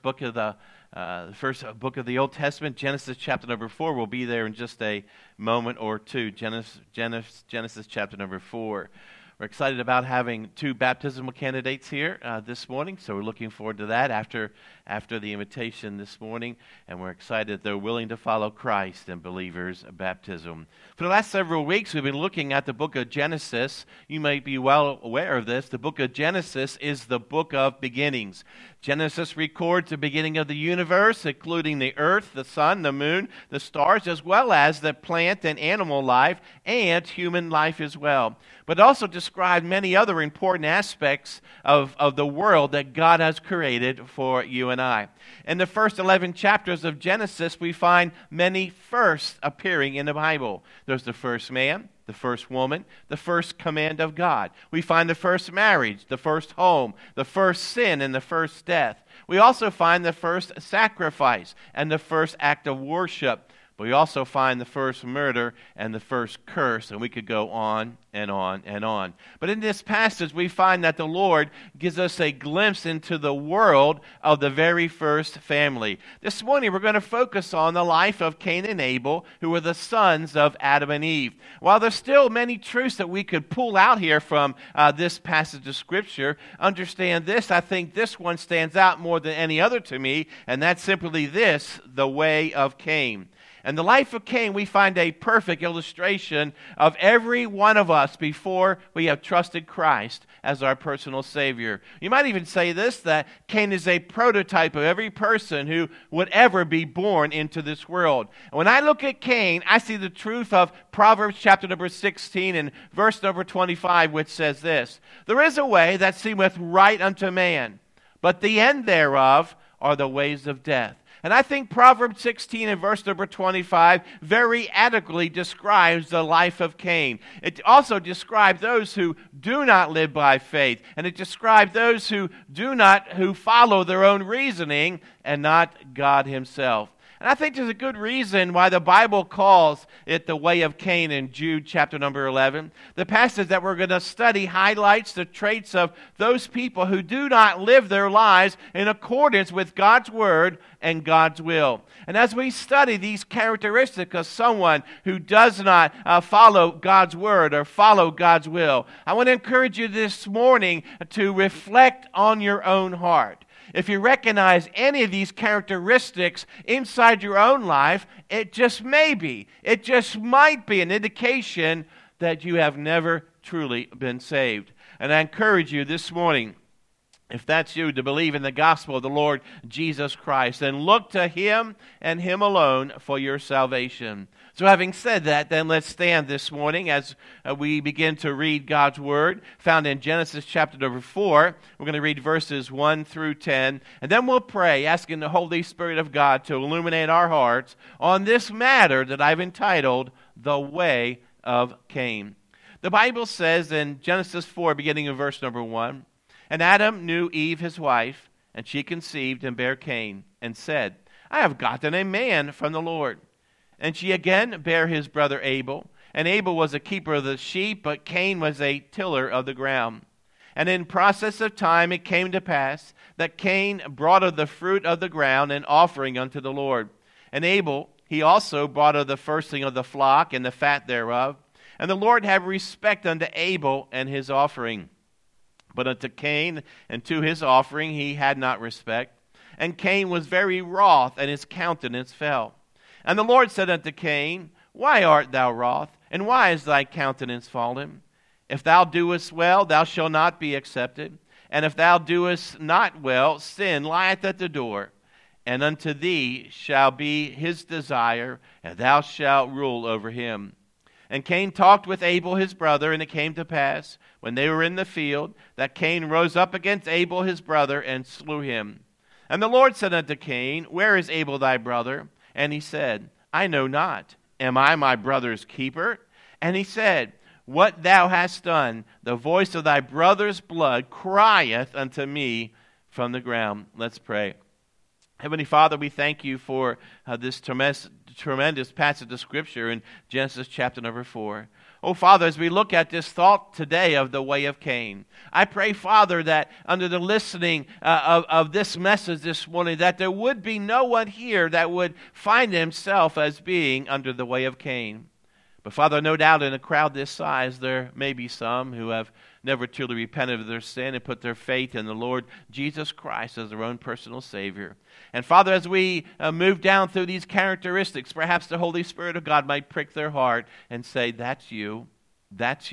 book of the book of the Old Testament, Genesis chapter number 4. We'll be there in just a moment or two. Genesis chapter number 4. We're excited about having two baptismal candidates here this morning, so we're looking forward to that after the invitation this morning, and we're excited that they're willing to follow Christ and believers' baptism. For the last several weeks, we've been looking at the book of Genesis. You may be well aware of this. The book of Genesis is the book of beginnings. Genesis records the beginning of the universe, including the earth, the sun, the moon, the stars, as well as the plant and animal life and human life as well. But it also describes many other important aspects of the world that God has created for you and I. In the first 11 chapters of Genesis, we find many firsts appearing in the Bible. There's the first man, the first woman, the first command of God. We find the first marriage, the first home, the first sin, and the first death. We also find the first sacrifice and the first act of worship. But we also find the first murder and the first curse, and we could go on and on and on. But in this passage, we find that the Lord gives us a glimpse into the world of the very first family. This morning, we're going to focus on the life of Cain and Abel, who were the sons of Adam and Eve. While there's still many truths that we could pull out here from this passage of Scripture, understand this. I think this one stands out more than any other to me, and that's simply this: the way of Cain. In the life of Cain, we find a perfect illustration of every one of us before we have trusted Christ as our personal Savior. You might even say this, that Cain is a prototype of every person who would ever be born into this world. And when I look at Cain, I see the truth of Proverbs chapter number 16 and verse number 25, which says this: "There is a way that seemeth right unto man, but the end thereof are the ways of death." And I think Proverbs 16 and verse number 25 very adequately describes the life of Cain. It also describes those who do not live by faith. And it describes those who follow their own reasoning and not God himself. And I think there's a good reason why the Bible calls it the way of Cain in Jude chapter number 11. The passage that we're going to study highlights the traits of those people who do not live their lives in accordance with God's word and God's will. And as we study these characteristics of someone who does not follow God's word or follow God's will, I want to encourage you this morning to reflect on your own heart. If you recognize any of these characteristics inside your own life, it just might be an indication that you have never truly been saved. And I encourage you this morning, if that's you, to believe in the gospel of the Lord Jesus Christ and look to Him and Him alone for your salvation. So having said that, then let's stand this morning as we begin to read God's Word, found in Genesis chapter number 4. We're going to read verses 1 through 10, and then we'll pray, asking the Holy Spirit of God to illuminate our hearts on this matter that I've entitled, The Way of Cain. The Bible says in Genesis 4, beginning in verse number 1, "And Adam knew Eve his wife, and she conceived and bare Cain, and said, I have gotten a man from the Lord. And she again bare his brother Abel. And Abel was a keeper of the sheep, but Cain was a tiller of the ground. And in process of time it came to pass that Cain brought of the fruit of the ground an offering unto the Lord. And Abel, he also brought of the firsting of the flock and the fat thereof. And the Lord had respect unto Abel and his offering. But unto Cain and to his offering he had not respect. And Cain was very wroth, and his countenance fell. And the Lord said unto Cain, Why art thou wroth? And why is thy countenance fallen? If thou doest well, thou shalt not be accepted. And if thou doest not well, sin lieth at the door. And unto thee shall be his desire, and thou shalt rule over him. And Cain talked with Abel his brother, and it came to pass, when they were in the field, that Cain rose up against Abel his brother, and slew him. And the Lord said unto Cain, Where is Abel thy brother? And he said, I know not. Am I my brother's keeper? And he said, What thou hast done, the voice of thy brother's blood crieth unto me from the ground. Let's pray. Heavenly Father, we thank you for this tremendous passage of Scripture in Genesis chapter number 4. Oh, Father, as we look at this thought today of the way of Cain, I pray, Father, that under the listening of this message this morning, that there would be no one here that would find himself as being under the way of Cain. But, Father, no doubt in a crowd this size, there may be some who have never truly repented of their sin and put their faith in the Lord Jesus Christ as their own personal Savior. And Father, as we move down through these characteristics, perhaps the Holy Spirit of God might prick their heart and say, that's you, and that's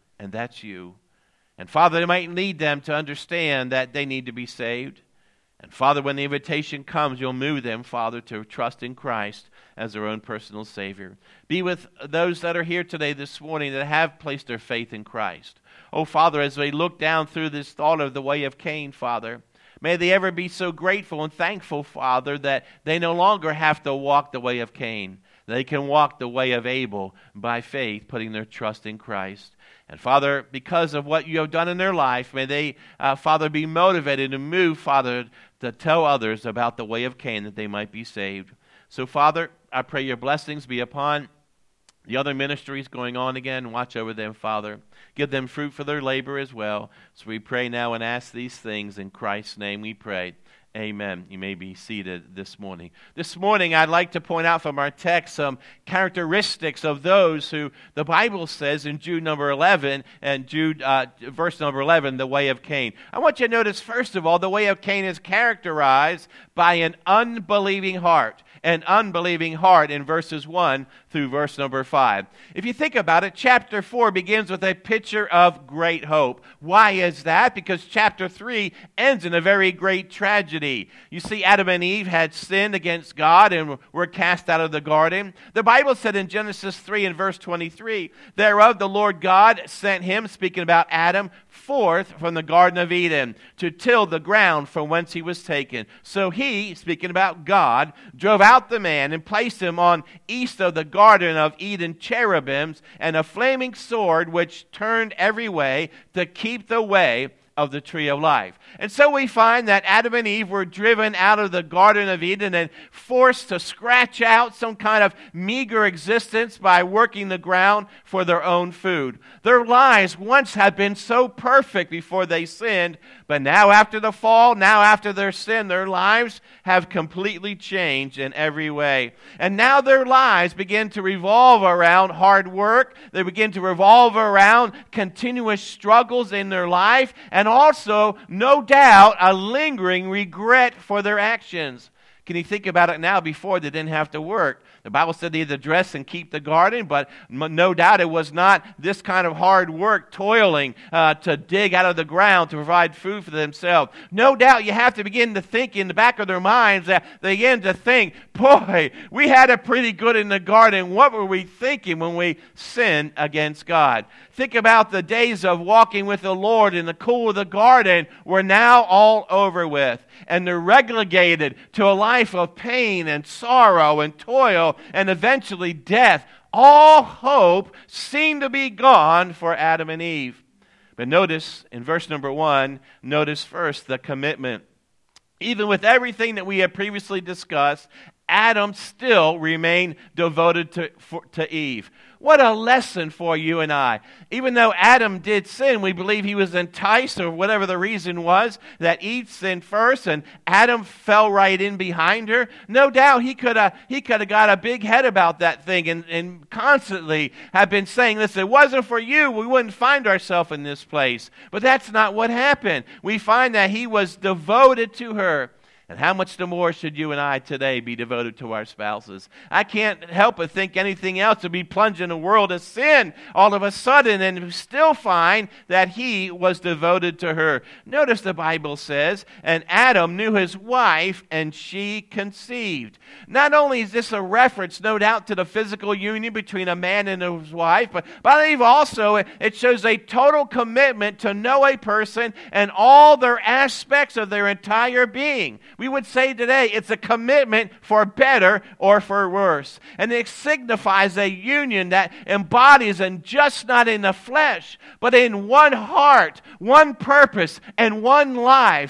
you. And Father, it might lead them to understand that they need to be saved. And Father, when the invitation comes, you'll move them, Father, to trust in Christ as their own personal Savior. Be with those that are here today, this morning, that have placed their faith in Christ. Oh, Father, as they look down through this thought of the way of Cain, Father, may they ever be so grateful and thankful, Father, that they no longer have to walk the way of Cain. They can walk the way of Abel by faith, putting their trust in Christ. And Father, because of what you have done in their life, may they, Father, be motivated and move, Father, to tell others about the way of Cain that they might be saved. So, Father, I pray your blessings be upon the other ministries going on again. Watch over them, Father. Give them fruit for their labor as well. So we pray now and ask these things in Christ's name we pray. Amen. You may be seated this morning. This morning, I'd like to point out from our text some characteristics of those who the Bible says in Jude number 11 and Jude verse number 11, the way of Cain. I want you to notice, first of all, the way of Cain is characterized by an unbelieving heart. An unbelieving heart in verses 1 through verse number 5. If you think about it, chapter 4 begins with a picture of great hope. Why is that? Because chapter 3 ends in a very great tragedy. You see, Adam and Eve had sinned against God and were cast out of the garden. The Bible said in Genesis 3 and verse 23, thereof the Lord God sent him, speaking about Adam, forth from the Garden of Eden to till the ground from whence he was taken. So he, speaking about God, drove out the man and placed him on east of the Garden of Eden cherubims and a flaming sword which turned every way to keep the way of the tree of life. And so we find that Adam and Eve were driven out of the Garden of Eden and forced to scratch out some kind of meager existence by working the ground for their own food. Their lives once had been so perfect before they sinned, but now after the fall, now after their sin, their lives have completely changed in every way. And now their lives begin to revolve around hard work. They begin to revolve around continuous struggles in their life, and also, no doubt, a lingering regret for their actions. Can you think about it now? Before, they didn't have to work. The Bible said they had to dress and keep the garden, but no doubt it was not this kind of hard work, toiling to dig out of the ground to provide food for themselves. No doubt you have to begin to think in the back of their minds that they begin to think, boy, we had it pretty good in the garden. What were we thinking when we sinned against God? Think about the days of walking with the Lord in the cool of the garden were now all over with. And they're relegated to a life of pain and sorrow and toil and eventually death. All hope seemed to be gone for Adam and Eve. But notice in verse number 1, notice first the commitment. Even with everything that we have previously discussed, Adam still remained devoted to Eve. What a lesson for you and I. Even though Adam did sin, we believe he was enticed, or whatever the reason was, that Eve sinned first and Adam fell right in behind her. No doubt he could have got a big head about that thing and constantly have been saying, listen, if it wasn't for you, we wouldn't find ourselves in this place. But that's not what happened. We find that he was devoted to her. And how much the more should you and I today be devoted to our spouses? I can't help but think anything else would be plunged in a world of sin all of a sudden, and still find that he was devoted to her. Notice the Bible says, and Adam knew his wife, and she conceived. Not only is this a reference, no doubt, to the physical union between a man and his wife, but I believe also it shows a total commitment to know a person and all their aspects of their entire being. We would say today it's a commitment for better or for worse. And it signifies a union that embodies, and just not in the flesh, but in one heart, one purpose, and one life.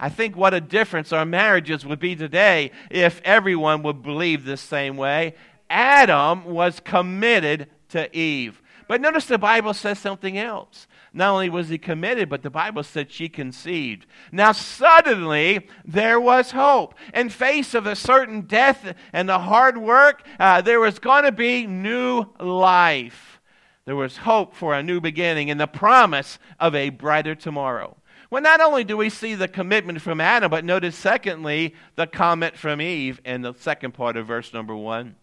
I think what a difference our marriages would be today if everyone would believe the same way. Adam was committed to Eve. But notice the Bible says something else. Not only was he committed, but the Bible said she conceived. Now suddenly there was hope. In face of a certain death and the hard work, there was going to be new life. There was hope for a new beginning and the promise of a brighter tomorrow. Well, not only do we see the commitment from Adam, but notice secondly, the comment from Eve in the second part of verse number 1.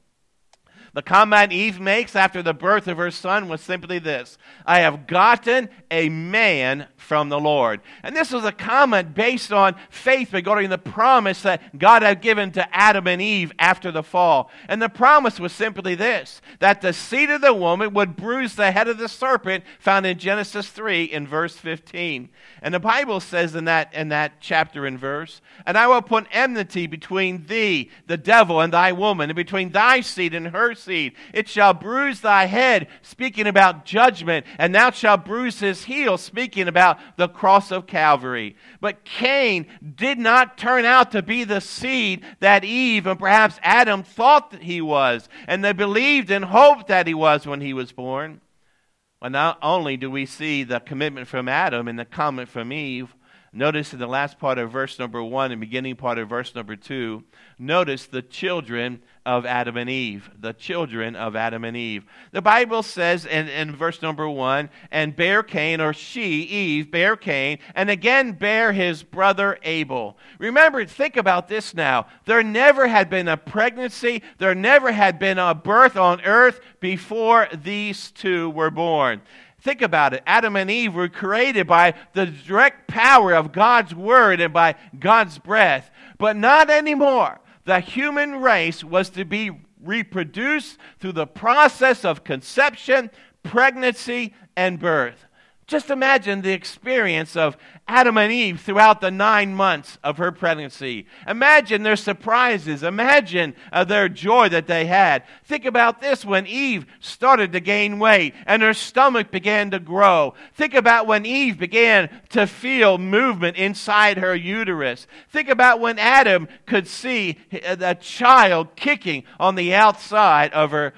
The comment Eve makes after the birth of her son was simply this: I have gotten a man from the Lord. And this was a comment based on faith regarding the promise that God had given to Adam and Eve after the fall. And the promise was simply this: that the seed of the woman would bruise the head of the serpent, found in Genesis 3 in verse 15. And the Bible says in that chapter and verse, and I will put enmity between thee, the devil, and thy woman, and between thy seed and her seed. It shall bruise thy head, speaking about judgment, and thou shalt bruise his heel, speaking about the cross of Calvary. But Cain did not turn out to be the seed that Eve and perhaps Adam thought that he was, and they believed and hoped that he was when he was born. Well, not only do we see the commitment from Adam and the comment from Eve, notice in the last part of verse number 1 and beginning part of verse number 2, notice the children of Adam and Eve. The children of Adam and Eve. The Bible says in verse number 1, and bare Cain, or she, Eve, bare Cain, and again bare his brother Abel. Remember, think about this now. There never had been a pregnancy, there never had been a birth on earth before these two were born. Think about it. Adam and Eve were created by the direct power of God's word and by God's breath. But not anymore. The human race was to be reproduced through the process of conception, pregnancy, and birth. Just imagine the experience of Adam and Eve throughout the 9 months of her pregnancy. Imagine their surprises. Imagine their joy that they had. Think about this when Eve started to gain weight and her stomach began to grow. Think about when Eve began to feel movement inside her uterus. Think about when Adam could see a child kicking on the outside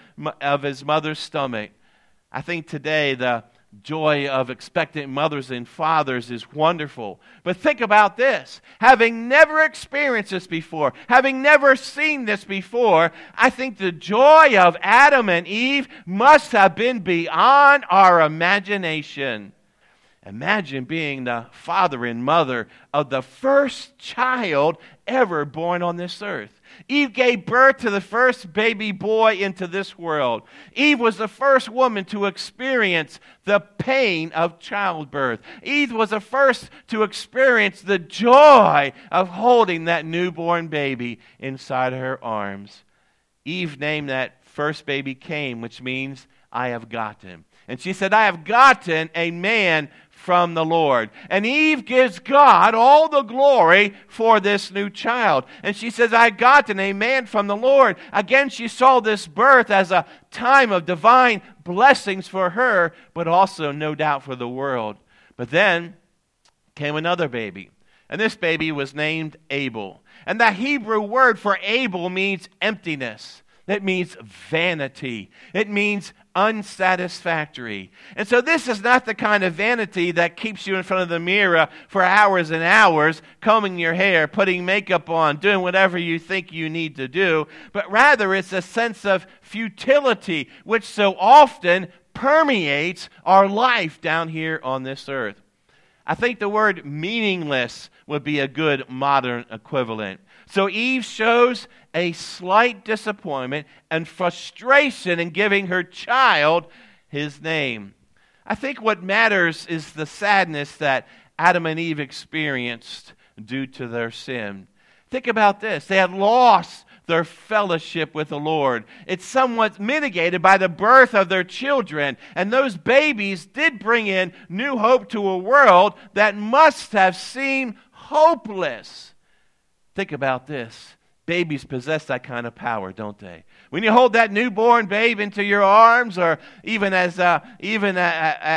of his mother's stomach. I think today the joy of expectant mothers and fathers is wonderful. But think about this. Having never experienced this before, having never seen this before, I think the joy of Adam and Eve must have been beyond our imagination. Imagine being the father and mother of the first child ever born on this earth. Eve gave birth to the first baby boy into this world. Eve was the first woman to experience the pain of childbirth. Eve was the first to experience the joy of holding that newborn baby inside her arms. Eve named that first baby Cain, which means, I have gotten. And she said, I have gotten a man from the Lord. And Eve gives God all the glory for this new child. And she says, I gotten a man from the Lord. Again, she saw this birth as a time of divine blessings for her, but also, no doubt, for the world. But then came another baby. And this baby was named Abel. And the Hebrew word for Abel means emptiness. It means vanity. It means unsatisfactory. And so this is not the kind of vanity that keeps you in front of the mirror for hours and hours, combing your hair, putting makeup on, doing whatever you think you need to do, but rather it's a sense of futility which so often permeates our life down here on this earth. I think the word meaningless would be a good modern equivalent. So Eve shows a slight disappointment and frustration in giving her child his name. I think what matters is the sadness that Adam and Eve experienced due to their sin. Think about this. They had lost their fellowship with the Lord. It's somewhat mitigated by the birth of their children. And those babies did bring in new hope to a world that must have seemed hopeless. Think about this. Babies possess that kind of power, don't they? When you hold that newborn babe into your arms, or even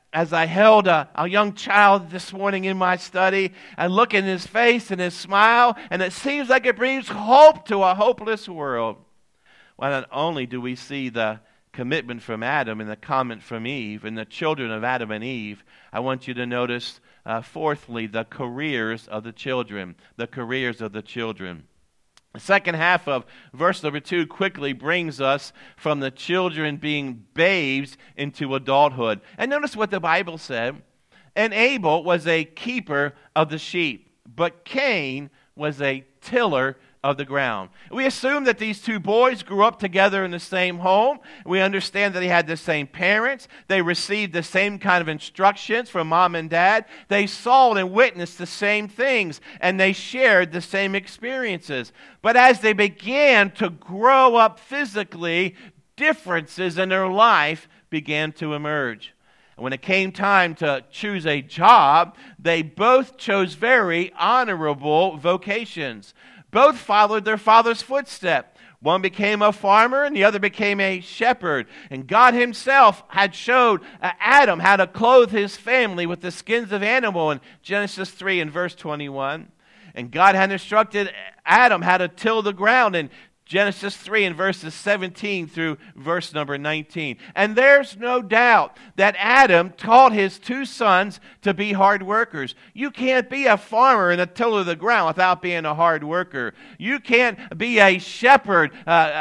as I held a young child this morning in my study, and look in his face and his smile, and it seems like it brings hope to a hopeless world. Well, not only do we see the commitment from Adam and the comment from Eve and the children of Adam and Eve, I want you to notice, fourthly, the careers of the children. The careers of the children. The second half of verse number 2 quickly brings us from the children being babes into adulthood. And notice what the Bible said. And Abel was a keeper of the sheep, but Cain was a tiller of the ground. We assume that these two boys grew up together in the same home. We understand that they had the same parents. They received the same kind of instructions from mom and dad. They saw and witnessed the same things, and they shared the same experiences. But as they began to grow up physically, differences in their life began to emerge. And when it came time to choose a job, they both chose very honorable vocations. Both followed their father's footstep. One became a farmer and the other became a shepherd. And God himself had showed Adam how to clothe his family with the skins of animal in Genesis 3 and verse 21. And God had instructed Adam how to till the ground in Genesis 3 and verses 17 through verse number 19. And there's no doubt that Adam taught his two sons to be hard workers. You can't be a farmer and a tiller of the ground without being a hard worker. You can't be a shepherd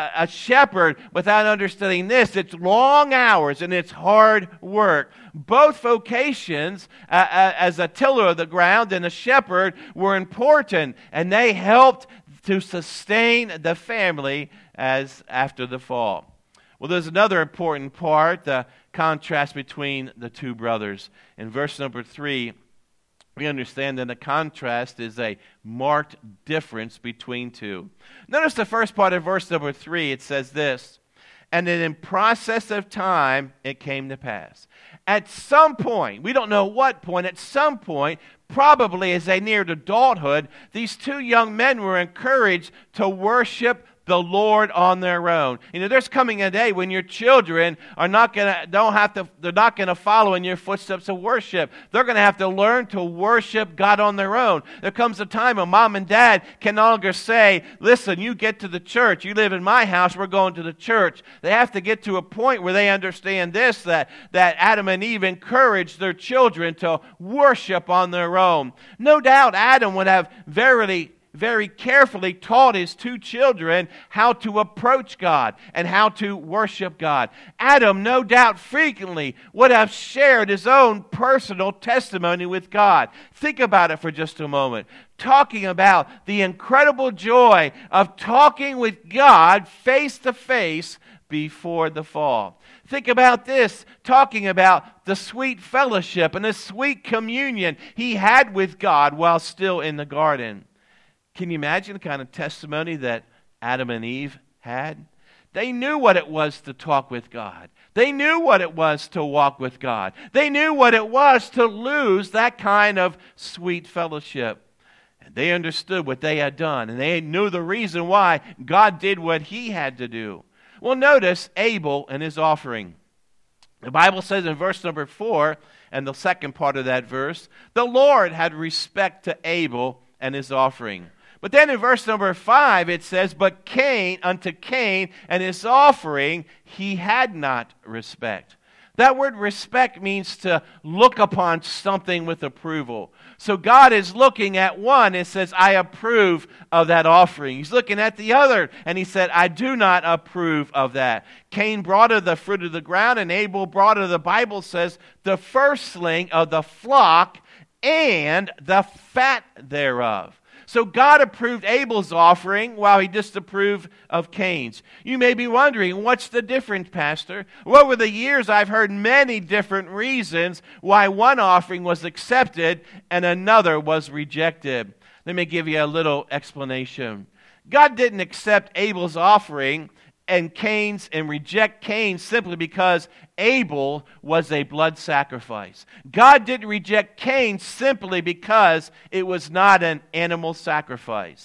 without understanding this. It's long hours and it's hard work. Both vocations, as a tiller of the ground and a shepherd, were important, and they helped to sustain the family as after the fall. Well, there's another important part, the contrast between the two brothers. In verse number 3, we understand that the contrast is a marked difference between two. Notice the first part of verse number 3, it says this, and then in process of time it came to pass. At some point, we don't know what point, at some point, probably as they neared adulthood, these two young men were encouraged to worship the Lord on their own. You know, there's coming a day when your children are they're not gonna follow in your footsteps of worship. They're gonna have to learn to worship God on their own. There comes a time when mom and dad can no longer say, listen, you get to the church, you live in my house, we're going to the church. They have to get to a point where they understand this, that Adam and Eve encouraged their children to worship on their own. No doubt Adam would have very carefully taught his two children how to approach God and how to worship God. Adam, no doubt, frequently would have shared his own personal testimony with God. Think about it for just a moment. Talking about the incredible joy of talking with God face to face before the fall. Think about this, talking about the sweet fellowship and the sweet communion he had with God while still in the garden. Can you imagine the kind of testimony that Adam and Eve had? They knew what it was to talk with God. They knew what it was to walk with God. They knew what it was to lose that kind of sweet fellowship. And they understood what they had done, and they knew the reason why God did what he had to do. Well, notice Abel and his offering. The Bible says in verse number 4, and the second part of that verse, the Lord had respect to Abel and his offering. But then in verse number 5 it says, but unto Cain and his offering he had not respect. That word respect means to look upon something with approval. So God is looking at one and says, I approve of that offering. He's looking at the other and he said, I do not approve of that. Cain brought her the fruit of the ground and Abel brought her, the Bible says, the firstling of the flock and the fat thereof. So God approved Abel's offering while he disapproved of Cain's. You may be wondering, what's the difference, Pastor? Well, over the years, I've heard many different reasons why one offering was accepted and another was rejected. Let me give you a little explanation. God didn't accept Abel's offering and reject Cain simply because Abel was a blood sacrifice. God didn't reject Cain simply because it was not an animal sacrifice.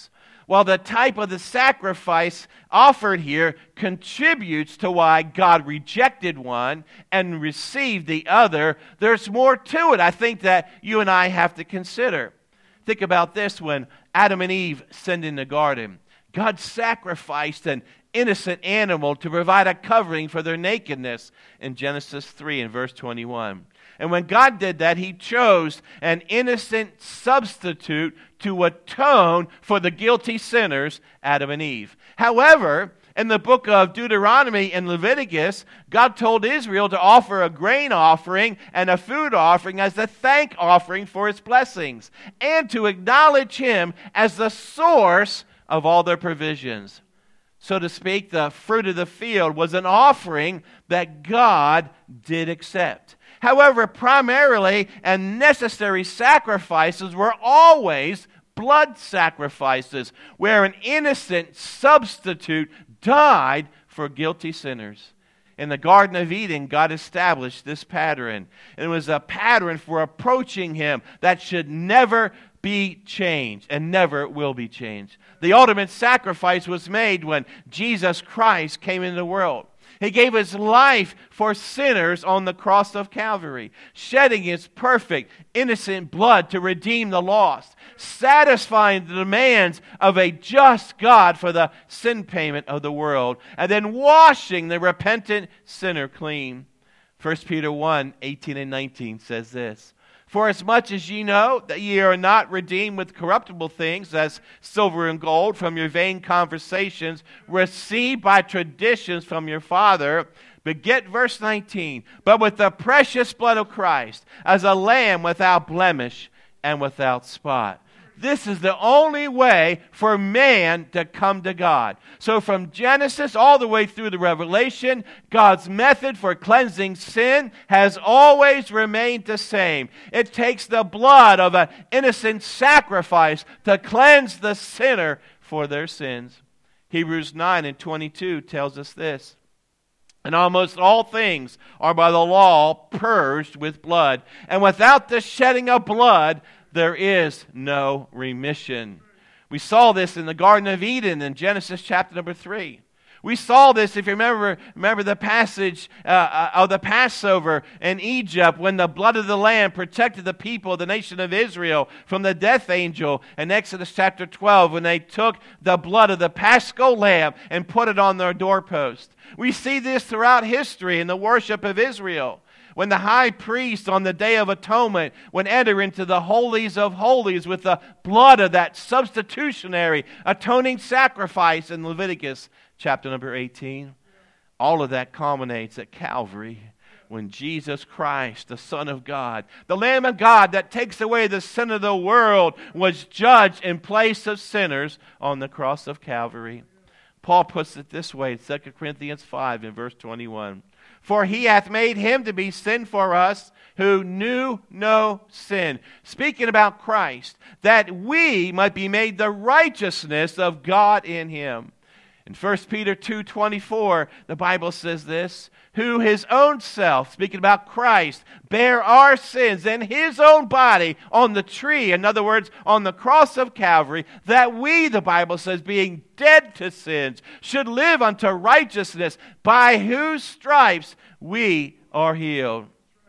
While the type of the sacrifice offered here contributes to why God rejected one and received the other, there's more to it, I think, that you and I have to consider. Think about this. When Adam and Eve sinned in the garden, God sacrificed an innocent animal to provide a covering for their nakedness in Genesis 3 and verse 21. And when God did that, He chose an innocent substitute to atone for the guilty sinners, Adam and Eve. However, in the book of Deuteronomy and Leviticus, God told Israel to offer a grain offering and a food offering as a thank offering for His blessings, and to acknowledge Him as the source of all their provisions. So to speak, the fruit of the field was an offering that God did accept. However, primarily and necessary sacrifices were always blood sacrifices, where an innocent substitute died for guilty sinners. In the Garden of Eden, God established this pattern. And it was a pattern for approaching Him that should never be changed and never will be changed. The ultimate sacrifice was made when Jesus Christ came into the world. He gave His life for sinners on the cross of Calvary, shedding His perfect, innocent blood to redeem the lost, satisfying the demands of a just God for the sin payment of the world, and then washing the repentant sinner clean. 1 Peter 1, 18 and 19 says this: "For as much as ye know that ye are not redeemed with corruptible things, as silver and gold, from your vain conversations, received by traditions from your father, but get verse 19, but with the precious blood of Christ, as a lamb without blemish and without spot." This is the only way for man to come to God. So from Genesis all the way through the Revelation, God's method for cleansing sin has always remained the same. It takes the blood of an innocent sacrifice to cleanse the sinner for their sins. Hebrews 9 and 22 tells us this: "And almost all things are by the law purged with blood, and without the shedding of blood there is no remission." We saw this in the Garden of Eden in Genesis chapter number 3. We saw this, if you remember the passage of the Passover in Egypt, when the blood of the lamb protected the people of the nation of Israel from the death angel. In Exodus chapter 12, when they took the blood of the Paschal lamb and put it on their doorpost. We see this throughout history in the worship of Israel. When the high priest on the Day of Atonement would enter into the holies of holies with the blood of that substitutionary atoning sacrifice in Leviticus chapter number 18. All of that culminates at Calvary, when Jesus Christ, the Son of God, the Lamb of God that takes away the sin of the world, was judged in place of sinners on the cross of Calvary. Paul puts it this way in 2 Corinthians 5 in verse 21. "For He hath made Him to be sin for us who knew no sin." Speaking about Christ, that we might be made the righteousness of God in Him. In 1 Peter 2:24, the Bible says this: "Who His own self," speaking about Christ, "bare our sins in His own body on the tree," in other words, on the cross of Calvary, "that we," the Bible says, "being dead to sins, should live unto righteousness, by whose stripes we are healed."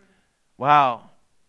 Wow.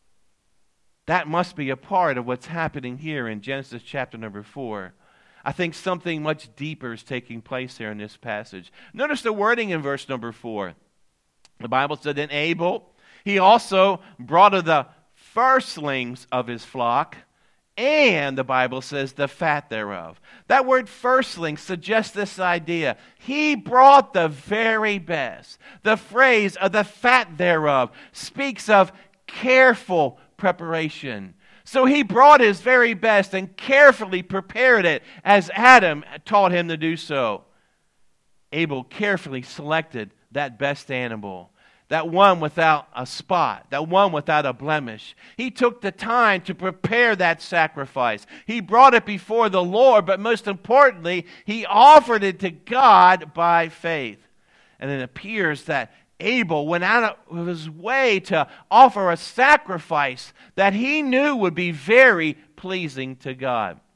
That must be a part of what's happening here in Genesis chapter number 4. I think something much deeper is taking place here in this passage. Notice the wording in verse number 4. The Bible said, "Then Abel, he also brought of the firstlings of his flock, and," the Bible says, "the fat thereof." That word firstling suggests this idea. He brought the very best. The phrase of "the fat thereof" speaks of careful preparation. So he brought his very best and carefully prepared it as Adam taught him to do so. Abel carefully selected that best animal, that one without a spot, that one without a blemish. He took the time to prepare that sacrifice. He brought it before the Lord, but most importantly, he offered it to God by faith. And it appears that Abel went out of his way to offer a sacrifice that he knew would be very pleasing to God.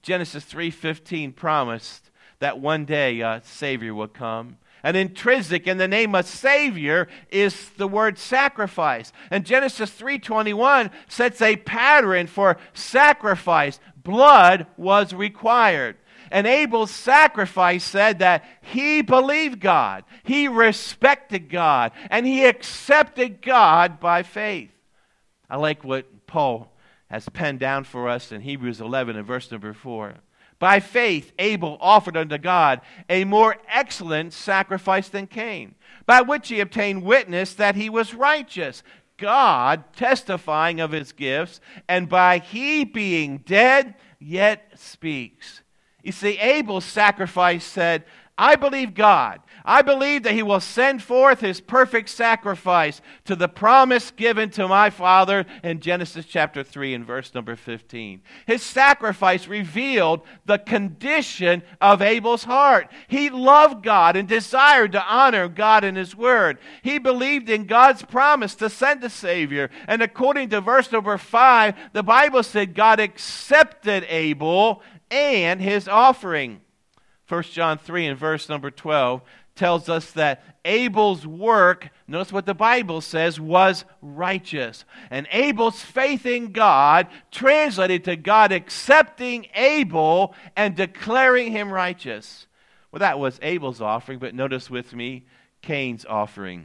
Genesis 3:15 promised that one day a Savior would come. And intrinsic in the name of Savior is the word sacrifice. And Genesis 3:21 sets a pattern for sacrifice. Blood was required. And Abel's sacrifice said that he believed God, he respected God, and he accepted God by faith. I like what Paul has penned down for us in Hebrews 11 and verse number 4. By faith, Abel offered unto God a more excellent sacrifice than Cain, by which he obtained witness that he was righteous, God testifying of his gifts, and by he being dead, yet speaks. You see, Abel's sacrifice said, I believe God. I believe that he will send forth his perfect sacrifice to the promise given to my father in Genesis chapter 3 and verse number 15. His sacrifice revealed the condition of Abel's heart. He loved God and desired to honor God in his word. He believed in God's promise to send a Savior. And according to verse number 5, the Bible said God accepted Abel and his offering. 1 John 3 and verse number 12 tells us that Abel's work, notice what the Bible says, was righteous. And Abel's faith in God translated to God accepting Abel and declaring him righteous. Well, that was Abel's offering, but notice with me Cain's offering.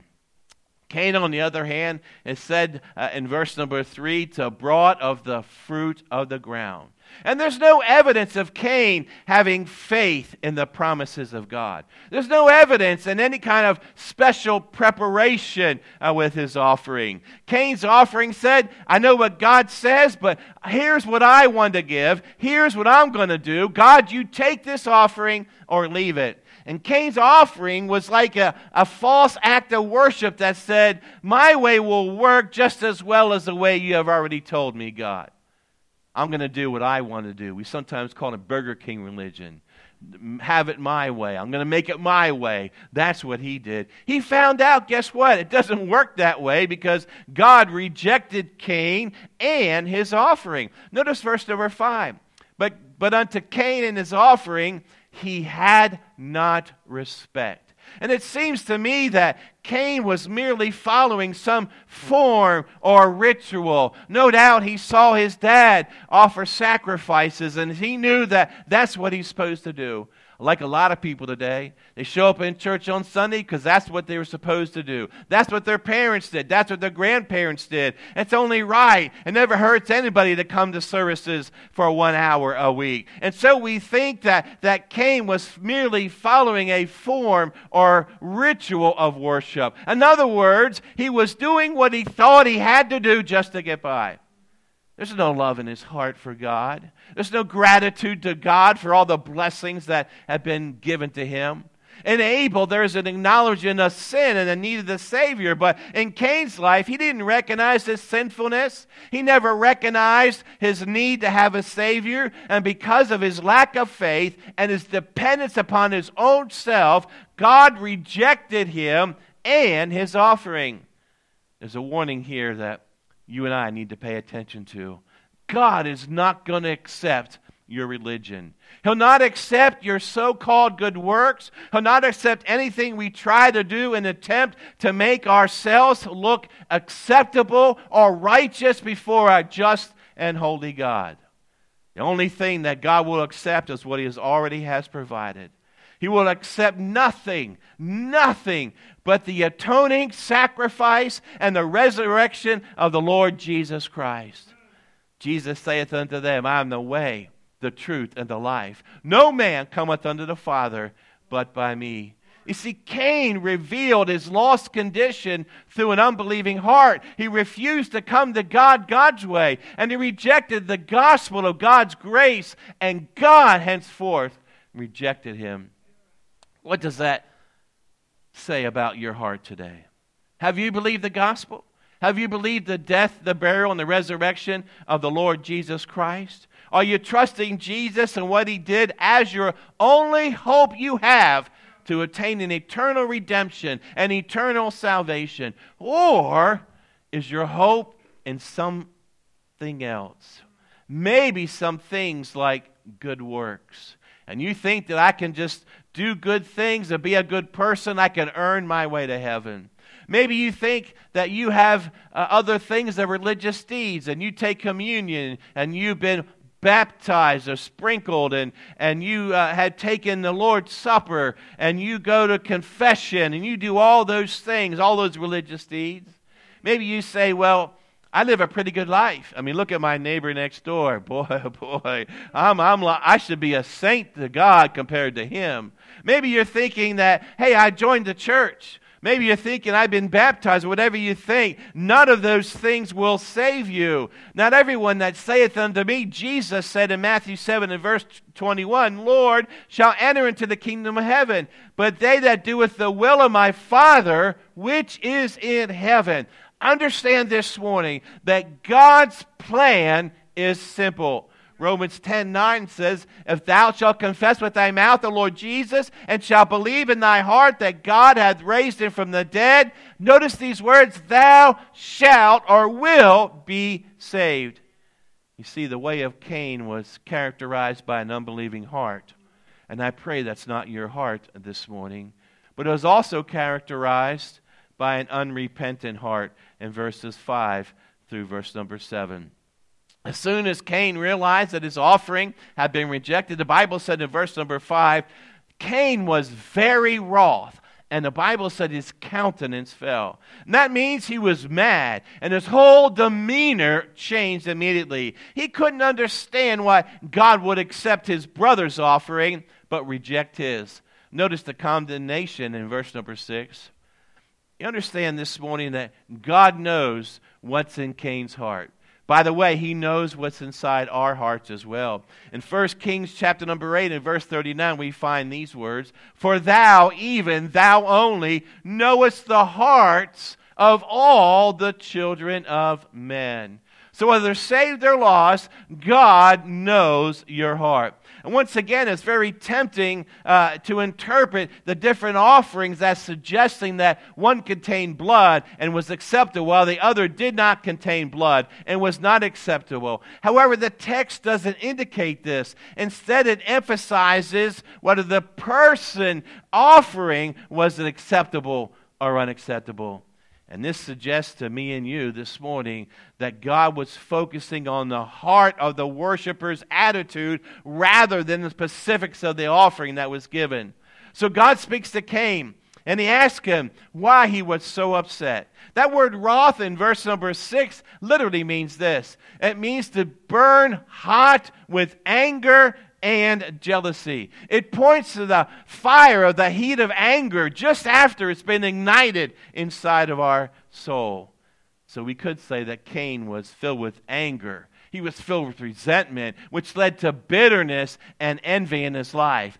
Cain, on the other hand, is said in verse number 3 to brought of the fruit of the ground. And there's no evidence of Cain having faith in the promises of God. There's no evidence in any kind of special preparation with his offering. Cain's offering said, I know what God says, but here's what I want to give. Here's what I'm going to do. God, you take this offering or leave it. And Cain's offering was like a false act of worship that said, my way will work just as well as the way you have already told me, God. I'm going to do what I want to do. We sometimes call it Burger King religion. Have it my way. I'm going to make it my way. That's what he did. He found out, guess what? It doesn't work that way because God rejected Cain and his offering. Notice verse number 5. But unto Cain and his offering he had not respect. And it seems to me that Cain was merely following some form or ritual. No doubt he saw his dad offer sacrifices and he knew that that's what he's supposed to do. Like a lot of people today, they show up in church on Sunday because that's what they were supposed to do. That's what their parents did. That's what their grandparents did. It's only right. It never hurts anybody to come to services for 1 hour a week. And so we think that Cain was merely following a form or ritual of worship. In other words, he was doing what he thought he had to do just to get by. There's no love in his heart for God. There's no gratitude to God for all the blessings that have been given to him. In Abel, there's an acknowledgement of sin and the need of the Savior. But in Cain's life, he didn't recognize his sinfulness. He never recognized his need to have a Savior. And because of his lack of faith and his dependence upon his own self, God rejected him and his offering. There's a warning here that you and I need to pay attention to. God is not going to accept your religion. He'll not accept your so-called good works. He'll not accept anything we try to do in an attempt to make ourselves look acceptable or righteous before a just and holy God. The only thing that God will accept is what He already has provided. He will accept nothing but the atoning sacrifice and the resurrection of the Lord Jesus Christ. Jesus saith unto them, I am the way, the truth, and the life. No man cometh unto the Father but by me. You see, Cain revealed his lost condition through an unbelieving heart. He refused to come to God God's way, and he rejected the gospel of God's grace, and God henceforth rejected him. What does that say about your heart today? Have you believed the gospel? Have you believed the death, the burial, and the resurrection of the Lord Jesus Christ? Are you trusting Jesus and what He did as your only hope you have to attain an eternal redemption and eternal salvation? Or is your hope in something else? Maybe some things like good works. And you think that I can just do good things and be a good person, I can earn my way to heaven. Maybe you think that you have other things, that religious deeds, and you take communion, and you've been baptized or sprinkled, and you had taken the Lord's Supper, and you go to confession, and you do all those things, all those religious deeds. Maybe you say, well, I live a pretty good life. I mean, look at my neighbor next door. Boy, oh boy, I should be a saint to God compared to him. Maybe you're thinking that, hey, I joined the church. Maybe you're thinking, I've been baptized. Whatever you think, none of those things will save you. Not everyone that saith unto me, Jesus said in Matthew 7 and verse 21, Lord, shall enter into the kingdom of heaven, but they that doeth the will of my Father, which is in heaven. Understand this morning that God's plan is simple. Romans 10:9 says, if thou shalt confess with thy mouth the Lord Jesus, and shalt believe in thy heart that God hath raised him from the dead, notice these words, thou shalt or will be saved. You see, the way of Cain was characterized by an unbelieving heart. And I pray that's not your heart this morning. But it was also characterized by an unrepentant heart in verses 5 through verse number 7. As soon as Cain realized that his offering had been rejected, the Bible said in verse number 5, Cain was very wroth, and the Bible said his countenance fell. And that means he was mad, and his whole demeanor changed immediately. He couldn't understand why God would accept his brother's offering, but reject his. Notice the condemnation in verse number 6. You understand this morning that God knows what's in Cain's heart. By the way, he knows what's inside our hearts as well. In 1 Kings chapter number 8 and verse 39, we find these words, for thou, even thou only, knowest the hearts of all the children of men. So whether they're saved or lost, God knows your heart. And once again, it's very tempting to interpret the different offerings as suggesting that one contained blood and was acceptable, while the other did not contain blood and was not acceptable. However, the text doesn't indicate this. Instead, it emphasizes whether the person offering was acceptable or unacceptable. And this suggests to me and you this morning that God was focusing on the heart of the worshiper's attitude rather than the specifics of the offering that was given. So God speaks to Cain, and he asks him why he was so upset. That word wrath in verse number 6 literally means this. It means to burn hot with anger and jealousy. It points to the fire of the heat of anger just after it's been ignited inside of our soul. So we could say that Cain was filled with anger. He was filled with resentment, which led to bitterness and envy in his life.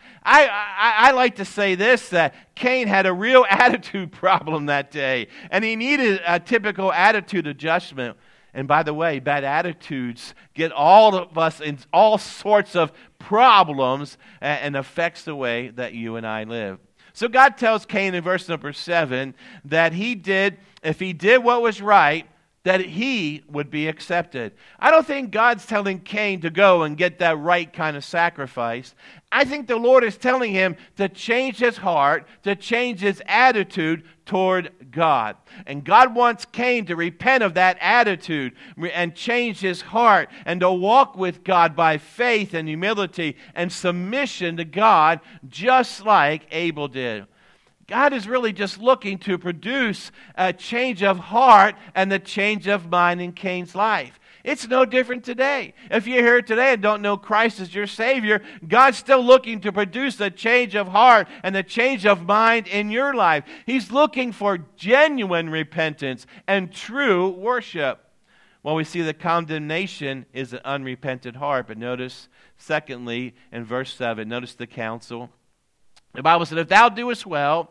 I like to say this, that Cain had a real attitude problem that day, and he needed a typical attitude adjustment. And by the way, bad attitudes get all of us in all sorts of problems and affects the way that you and I live. So God tells Cain in verse number 7 that if he did what was right, that he would be accepted. I don't think God's telling Cain to go and get that right kind of sacrifice. I think the Lord is telling him to change his heart, to change his attitude toward God. And God wants Cain to repent of that attitude and change his heart and to walk with God by faith and humility and submission to God, just like Abel did. God is really just looking to produce a change of heart and the change of mind in Cain's life. It's no different today. If you're here today and don't know Christ as your Savior, God's still looking to produce a change of heart and a change of mind in your life. He's looking for genuine repentance and true worship. Well, we see the condemnation is an unrepentant heart. But notice, secondly, in verse 7, notice the counsel. The Bible said, if thou doest well,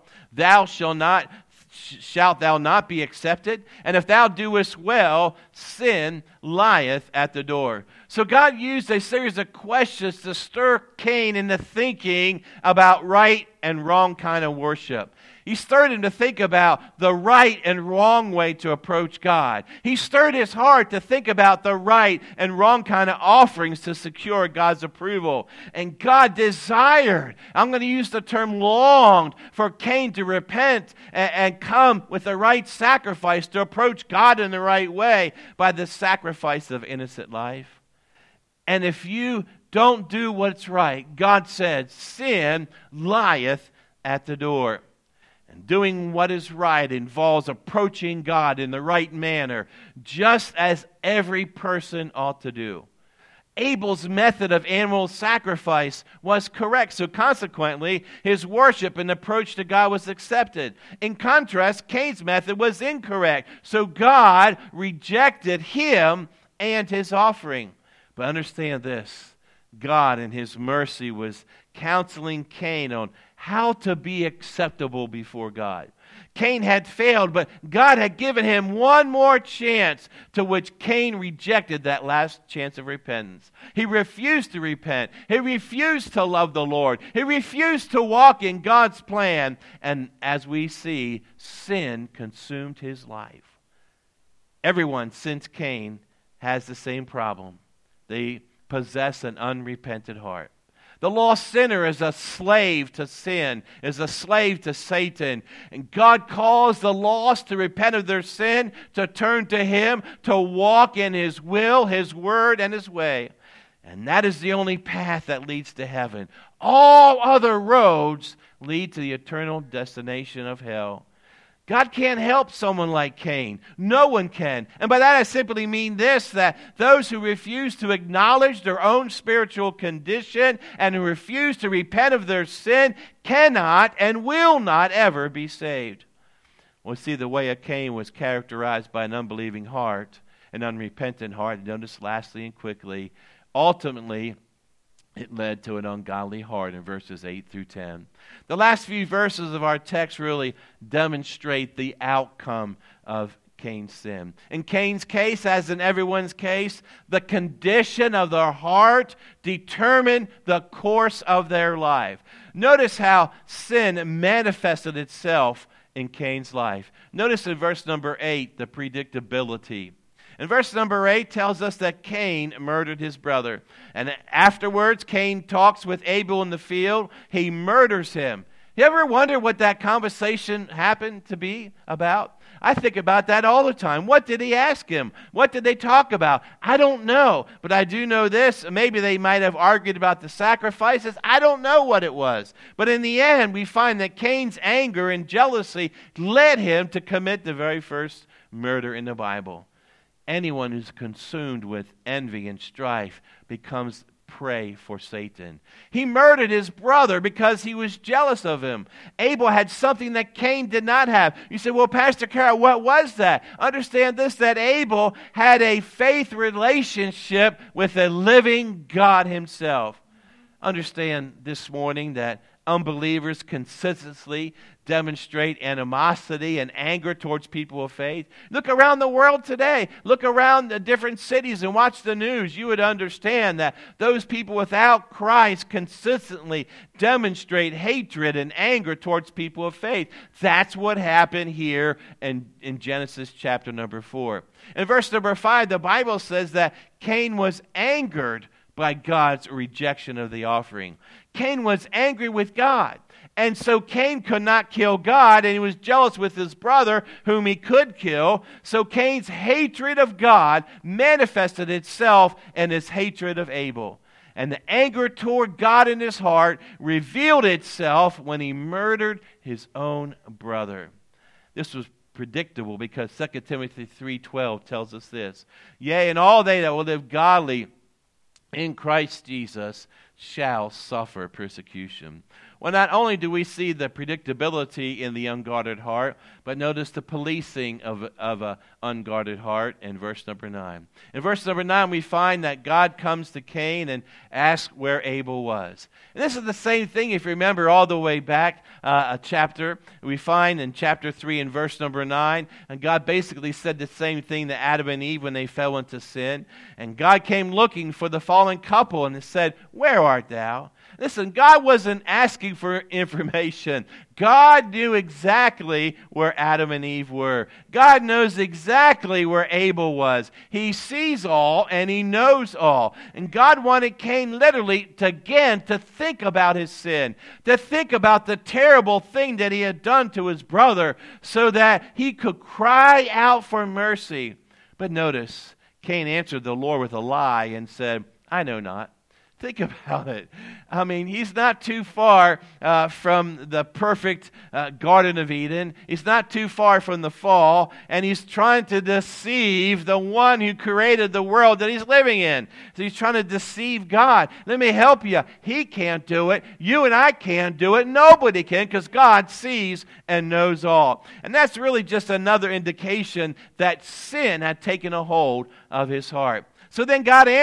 shalt thou not be accepted, and if thou doest well, sin lieth at the door. So God used a series of questions to stir Cain into thinking about right and wrong kind of worship. He stirred him to think about the right and wrong way to approach God. He stirred his heart to think about the right and wrong kind of offerings to secure God's approval. And God desired, I'm going to use the term longed, for Cain to repent and come with the right sacrifice to approach God in the right way by the sacrifice of innocent life. And if you don't do what's right, God said, sin lieth at the door. And doing what is right involves approaching God in the right manner, just as every person ought to do. Abel's method of animal sacrifice was correct, so consequently, his worship and approach to God was accepted. In contrast, Cain's method was incorrect, so God rejected him and his offering. But understand this, God in his mercy was counseling Cain on how to be acceptable before God. Cain had failed, but God had given him one more chance, to which Cain rejected that last chance of repentance. He refused to repent. He refused to love the Lord. He refused to walk in God's plan. And as we see, sin consumed his life. Everyone since Cain has the same problem. They possess an unrepentant heart. The lost sinner is a slave to sin, is a slave to Satan. And God calls the lost to repent of their sin, to turn to Him, to walk in His will, His word, and His way. And that is the only path that leads to heaven. All other roads lead to the eternal destination of hell. God can't help someone like Cain. No one can. And by that I simply mean this, that those who refuse to acknowledge their own spiritual condition and who refuse to repent of their sin cannot and will not ever be saved. Well, see, the way of Cain was characterized by an unbelieving heart, an unrepentant heart. Notice lastly and quickly, ultimately, it led to an ungodly heart in verses 8 through 10. The last few verses of our text really demonstrate the outcome of Cain's sin. In Cain's case, as in everyone's case, the condition of their heart determined the course of their life. Notice how sin manifested itself in Cain's life. Notice in verse number 8, the predictability. And verse number 8 tells us that Cain murdered his brother. And afterwards, Cain talks with Abel in the field. He murders him. You ever wonder what that conversation happened to be about? I think about that all the time. What did he ask him? What did they talk about? I don't know. But I do know this. Maybe they might have argued about the sacrifices. I don't know what it was. But in the end, we find that Cain's anger and jealousy led him to commit the very first murder in the Bible. Anyone who's consumed with envy and strife becomes prey for Satan. He murdered his brother because he was jealous of him. Abel had something that Cain did not have. You say, well, Pastor Carol, what was that? Understand this, that Abel had a faith relationship with the living God himself. Understand this morning that unbelievers consistently demonstrate animosity and anger towards people of faith. Look around the world today. Look around the different cities and watch the news. You would understand that those people without Christ consistently demonstrate hatred and anger towards people of faith. That's what happened here in Genesis chapter number 4. In verse number 5, the Bible says that Cain was angered by God's rejection of the offering. Cain was angry with God. And so Cain could not kill God, and he was jealous with his brother, whom he could kill. So Cain's hatred of God manifested itself in his hatred of Abel. And the anger toward God in his heart revealed itself when he murdered his own brother. This was predictable because 2 Timothy 3:12 tells us this. Yea, and all they that will live godly in Christ Jesus shall suffer persecution. Well, not only do we see the predictability in the unguarded heart, but notice the policing of an unguarded heart in verse number 9. In verse number 9, we find that God comes to Cain and asks where Abel was. And this is the same thing, if you remember, all the way back a chapter. We find in chapter 3 in verse number 9, and God basically said the same thing to Adam and Eve when they fell into sin. And God came looking for the fallen couple and said, "Where art thou?" Listen, God wasn't asking for information. God knew exactly where Adam and Eve were. God knows exactly where Abel was. He sees all and he knows all. And God wanted Cain literally to think about his sin, to think about the terrible thing that he had done to his brother so that he could cry out for mercy. But notice, Cain answered the Lord with a lie and said, "I know not." Think about it. I mean, he's not too far from the perfect Garden of Eden. He's not too far from the fall, and he's trying to deceive the one who created the world that he's living in. So he's trying to deceive God. Let me help you. He can't do it. You and I can't do it. Nobody can, because God sees and knows all. And that's really just another indication that sin had taken a hold of his heart. So then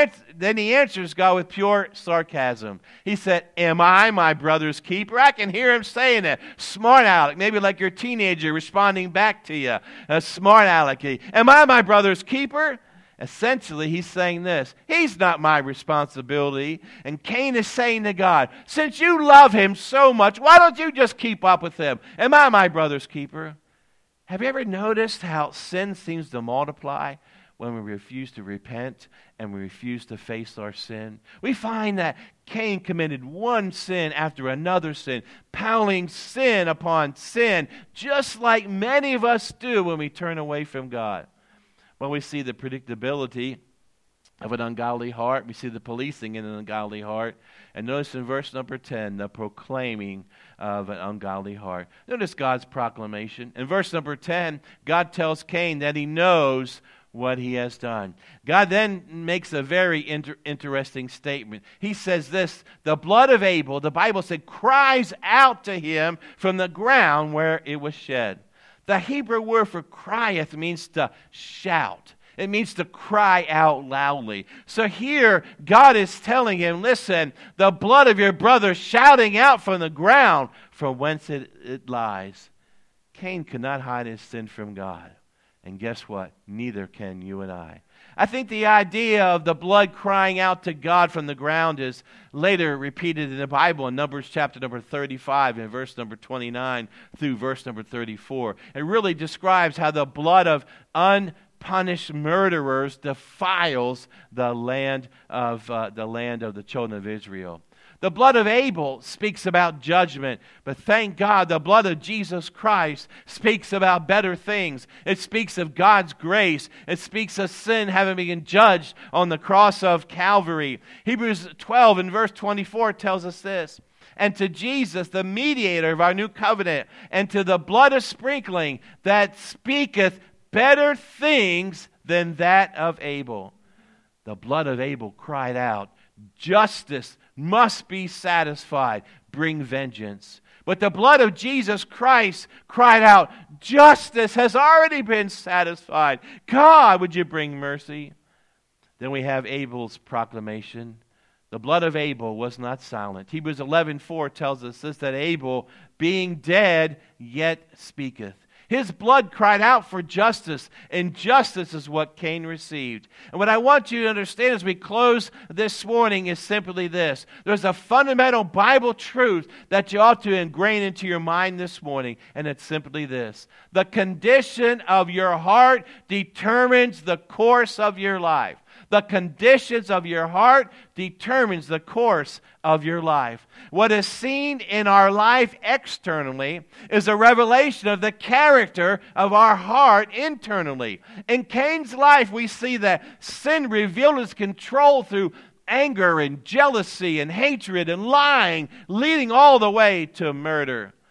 he answers God with pure sarcasm. He said, "Am I my brother's keeper?" I can hear him saying it. Smart aleck, maybe like your teenager responding back to you. A smart alecky. "Am I my brother's keeper?" Essentially, he's saying this: he's not my responsibility. And Cain is saying to God, "Since you love him so much, why don't you just keep up with him? Am I my brother's keeper?" Have you ever noticed how sin seems to multiply when we refuse to repent and we refuse to face our sin? We find that Cain committed one sin after another sin, piling sin upon sin, just like many of us do when we turn away from God. Well, we see the predictability of an ungodly heart. We see the policing in an ungodly heart. And notice in verse number 10, the proclaiming of an ungodly heart. Notice God's proclamation. In verse number 10, God tells Cain that he knows what he has done. God then makes a very interesting statement. He says this: the blood of Abel, the Bible said, cries out to him from the ground where it was shed. The Hebrew word for crieth means to shout. It means to cry out loudly. So here, God is telling him, listen, the blood of your brother shouting out from the ground from whence it lies. Cain could not hide his sin from God. And guess what? Neither can you and I. I think the idea of the blood crying out to God from the ground is later repeated in the Bible in Numbers chapter number 35 and verse number 29 through verse number 34. It really describes how the blood of unpunished murderers defiles the land of the children of Israel. The blood of Abel speaks about judgment, but thank God the blood of Jesus Christ speaks about better things. It speaks of God's grace. It speaks of sin having been judged on the cross of Calvary. Hebrews 12 and verse 24 tells us this: "And to Jesus, the mediator of our new covenant, and to the blood of sprinkling that speaketh better things than that of Abel." The blood of Abel cried out, "Justice must be satisfied. Bring vengeance." But the blood of Jesus Christ cried out, "Justice has already been satisfied. God, would you bring mercy?" Then we have Abel's proclamation. The blood of Abel was not silent. Hebrews 11:4 tells us this, that Abel, being dead, yet speaketh. His blood cried out for justice, and justice is what Cain received. And what I want you to understand as we close this morning is simply this. There's a fundamental Bible truth that you ought to ingrain into your mind this morning, and it's simply this: the condition of your heart determines the course of your life. The conditions of your heart determines the course of your life. What is seen in our life externally is a revelation of the character of our heart internally. In Cain's life, we see that sin revealed its control through anger and jealousy and hatred and lying, leading all the way to murder.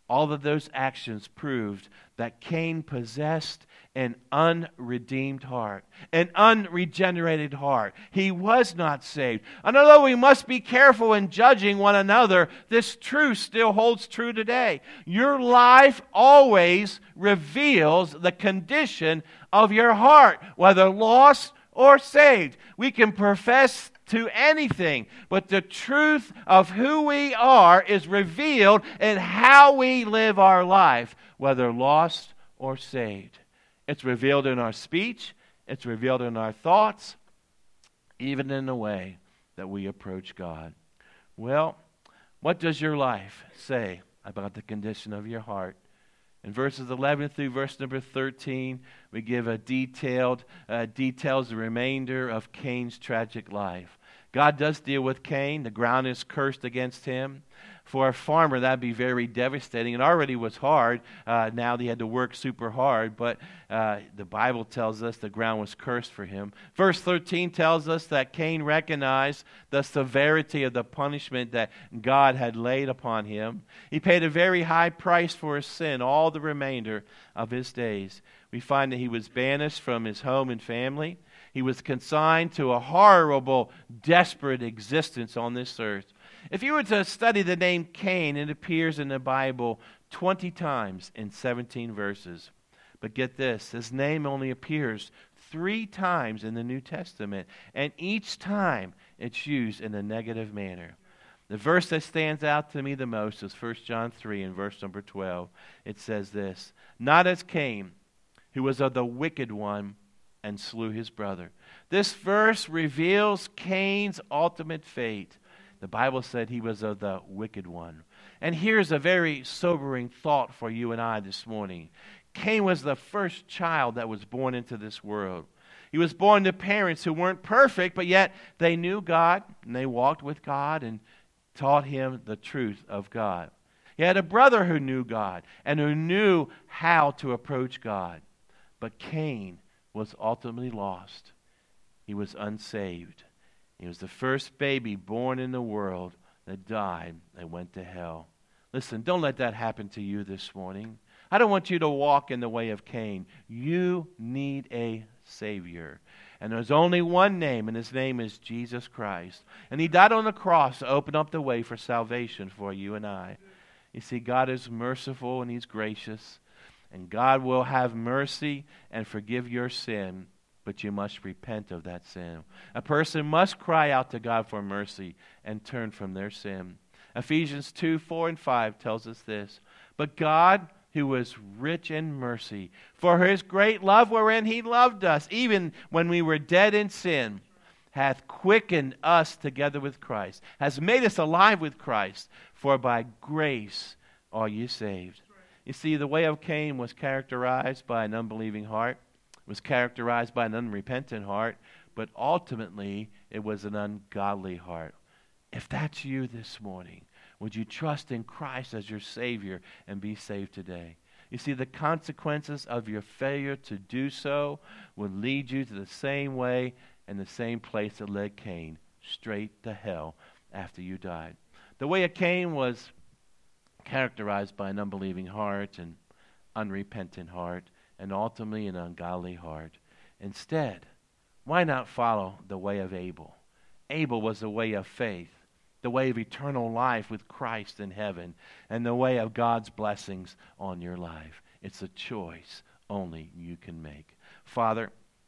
All of those actions proved that Cain possessed an unredeemed heart, an unregenerated heart. He was not saved. And although we must be careful in judging one another, this truth still holds true today. Your life always reveals the condition of your heart, whether lost or saved. We can profess to anything, but the truth of who we are is revealed in how we live our life, whether lost or saved. It's revealed in our speech, it's revealed in our thoughts, even in the way that we approach God. Well, what does your life say about the condition of your heart? In verses 11 through verse number 13, we give a details the remainder of Cain's tragic life. God does deal with Cain. The ground is cursed against him. For a farmer, that'd be very devastating. It already was hard. Now he had to work super hard. But the Bible tells us the ground was cursed for him. Verse 13 tells us that Cain recognized the severity of the punishment that God had laid upon him. He paid a very high price for his sin all the remainder of his days. We find that he was banished from his home and family. He was consigned to a horrible, desperate existence on this earth. If you were to study the name Cain, it appears in the Bible 20 times in 17 verses. But get this, his name only appears 3 times in the New Testament, and each time it's used in a negative manner. The verse that stands out to me the most is 1 John 3 in verse number 12. It says this, "Not as Cain, who was of the wicked one, and slew his brother." This verse reveals Cain's ultimate fate. The Bible said he was of the wicked one. And here's a very sobering thought for you and I this morning. Cain was the first child that was born into this world. He was born to parents who weren't perfect, but yet they knew God, and they walked with God and taught him the truth of God. He had a brother who knew God and who knew how to approach God. But Cain was ultimately lost. He was unsaved. He was the first baby born in the world that died and went to hell. Listen, don't let that happen to you this morning. I don't want you to walk in the way of Cain. You need a Savior. And there's only one name, and his name is Jesus Christ. And he died on the cross to open up the way for salvation for you and I. You see, God is merciful and he's gracious. And God will have mercy and forgive your sin, but you must repent of that sin. A person must cry out to God for mercy and turn from their sin. Ephesians 2, 4, and 5 tells us this. "But God, who was rich in mercy, for his great love wherein he loved us, even when we were dead in sin, hath quickened us together with Christ," has made us alive with Christ. "For by grace are you saved." You see, the way of Cain was characterized by an unbelieving heart, was characterized by an unrepentant heart, but ultimately it was an ungodly heart. If that's you this morning, would you trust in Christ as your Savior and be saved today? You see, the consequences of your failure to do so will lead you to the same way and the same place that led Cain, straight to hell after you died. The way of Cain was characterized by an unbelieving heart and unrepentant heart, and ultimately an ungodly heart. Instead, why not follow the way of Abel? Abel was the way of faith, the way of eternal life with Christ in heaven, and the way of God's blessings on your life. It's a choice only you can make. Father,